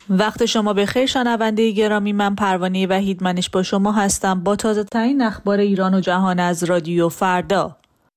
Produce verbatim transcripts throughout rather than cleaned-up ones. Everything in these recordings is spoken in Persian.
وقت شما بخیر شنونده گرامی، من پروانه وحیدمنش با شما هستم با تازه ترین اخبار ایران و جهان از رادیو فردا.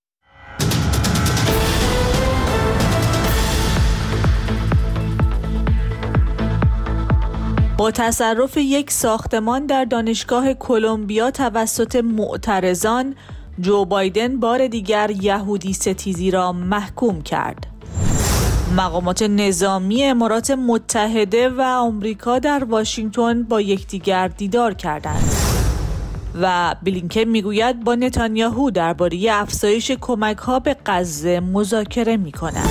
با تصرف یک ساختمان در دانشگاه کلمبیا توسط معترضان، جو بایدن بار دیگر یهودی ستیزی را محکوم کرد. مقامات نظامی امارات متحده و آمریکا در واشنگتن با یکدیگر دیدار کردند و بلینکن میگوید با نتانیاهو درباره افزایش کمک‌ها به غزه مذاکره می‌کند.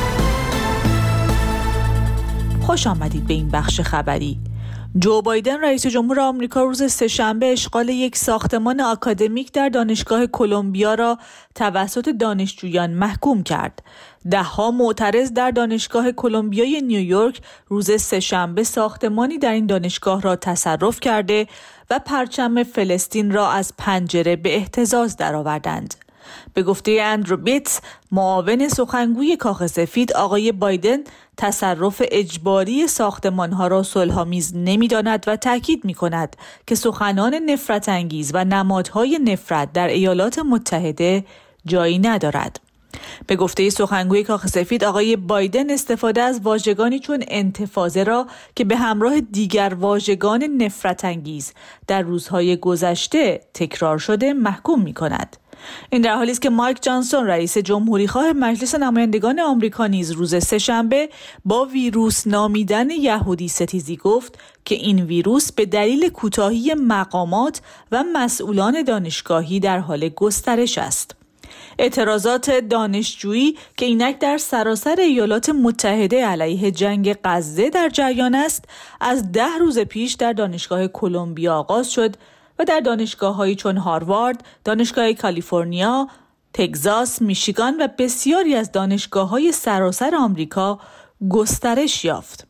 خوش آمدید به این بخش خبری. جو بایدن رئیس جمهور آمریکا روز سه‌شنبه اشغال یک ساختمان آکادمیک در دانشگاه کلمبیا را توسط دانشجویان محکوم کرد. ده‌ها معترض در دانشگاه کلمبیای نیویورک روز سه‌شنبه ساختمانی در این دانشگاه را تصرف کرده و پرچم فلسطین را از پنجره به اهتزاز درآوردند. به گفته اندرو بیتس، معاون سخنگوی کاخ سفید، آقای بایدن تصرف اجباری ساختمان‌ها را صلح‌آمیز نمی‌داند و تاکید می‌کند که سخنان نفرت انگیز و نمادهای نفرت در ایالات متحده جایی ندارد. به گفته سخنگوی کاخ سفید، آقای بایدن استفاده از واژگانی چون انتفاضه را که به همراه دیگر واژگان نفرت انگیز در روزهای گذشته تکرار شده محکوم می‌کند. این در حالی است که مایک جانسون رئیس جمهوری‌خواه مجلس نمایندگان آمریکا نیز روز سه‌شنبه با ویروس نامیدن یهودی ستیزی گفت که این ویروس به دلیل کوتاهی مقامات و مسئولان دانشگاهی در حال گسترش است. اعتراضات دانشجویی که اینک در سراسر ایالات متحده علیه جنگ غزه در جریان است، از ده روز پیش در دانشگاه کلمبیا آغاز شد و در دانشگاه‌هایی چون هاروارد، دانشگاه کالیفرنیا، تگزاس، میشیگان و بسیاری از دانشگاه‌های سراسر آمریکا گسترش یافت.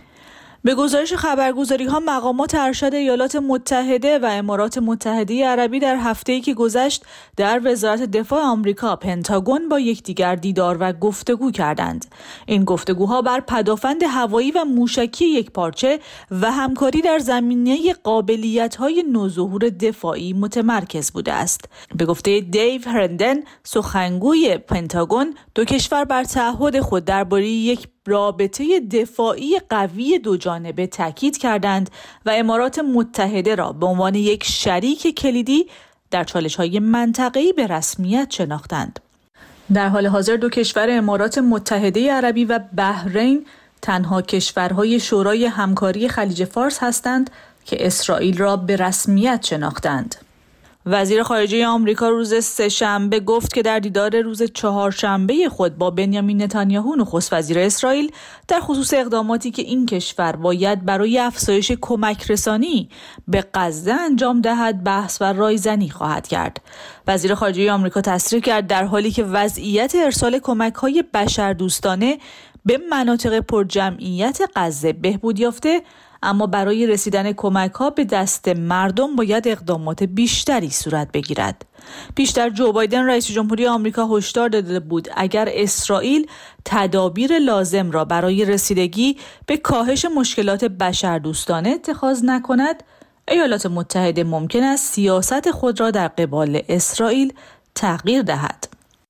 به گزارش خبرگزاری‌ها، مقامات ارشد ایالات متحده و امارات متحده عربی در هفته‌ای که گذشت در وزارت دفاع آمریکا پنتاگون با یکدیگر دیدار و گفتگو کردند. این گفتگوها بر پدافند هوایی و موشکی یکپارچه و همکاری در زمینه قابلیت‌های نوظهور دفاعی متمرکز بوده است. به گفته دیو هرندن، سخنگوی پنتاگون، دو کشور بر تعهد خود درباره یک رابطه دفاعی قوی دو جانبه تاکید کردند و امارات متحده را به عنوان یک شریک کلیدی در چالش‌های منطقه‌ای به رسمیت شناختند. در حال حاضر دو کشور امارات متحده عربی و بحرین تنها کشورهای شورای همکاری خلیج فارس هستند که اسرائیل را به رسمیت شناختند. وزیر خارجه آمریکا روز سه‌شنبه گفت که در دیدار روز چهارشنبه خود با بنیامین نتانیاهو نخست وزیر اسرائیل در خصوص اقداماتی که این کشور باید برای افزایش کمک رسانی به غزه انجام دهد بحث و رایزنی خواهد کرد. وزیر خارجه آمریکا تصریح کرد در حالی که وضعیت ارسال کمک‌های بشردوستانه به مناطق پرجمعیت غزه بهبود یافته، اما برای رسیدن کمک‌ها به دست مردم باید اقدامات بیشتری صورت بگیرد. پیشتر جو بایدن رئیس جمهوری آمریکا هشدار داده بود اگر اسرائیل تدابیر لازم را برای رسیدگی به کاهش مشکلات بشردوستانه اتخاذ نکند، ایالات متحده ممکن است سیاست خود را در قبال اسرائیل تغییر دهد.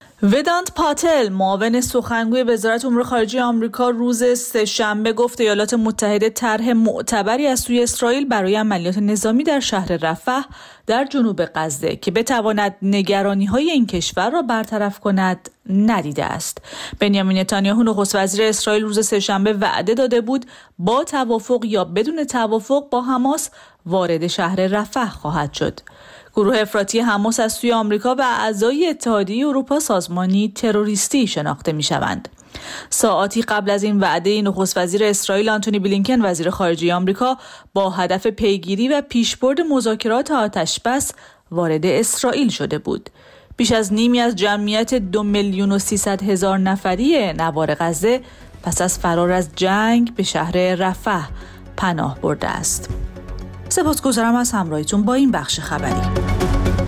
ودانت پاتل، معاون سخنگوی وزارت امور خارجه آمریکا، روز سه‌شنبه گفت ایالات متحده طرح معتبری از سوی اسرائیل برای عملیات نظامی در شهر رفح در جنوب غزه که بتواند نگرانی‌های این کشور را برطرف کند ندیده است. بنیامین نتانیاهو نخست وزیر اسرائیل روز سه‌شنبه وعده داده بود با توافق یا بدون توافق با حماس وارد شهر رفح خواهد شد. گروه افراطی حماس از سوی آمریکا و اعضای اتحادیه اروپا سازمانی تروریستی شناخته می‌شوند. ساعاتی قبل از این وعده، نخست وزیر اسرائیل آنتونی بلینکن وزیر خارجه آمریکا با هدف پیگیری و پیشبرد مذاکرات آتش‌بس وارد اسرائیل شده بود. بیش از نیمی از جمعیت دو میلیون و سیصد هزار نفری نوار غزه پس از فرار از جنگ به شهر رفح پناه برده است. سپاسگزارم از همراهیتون با این بخش خبری.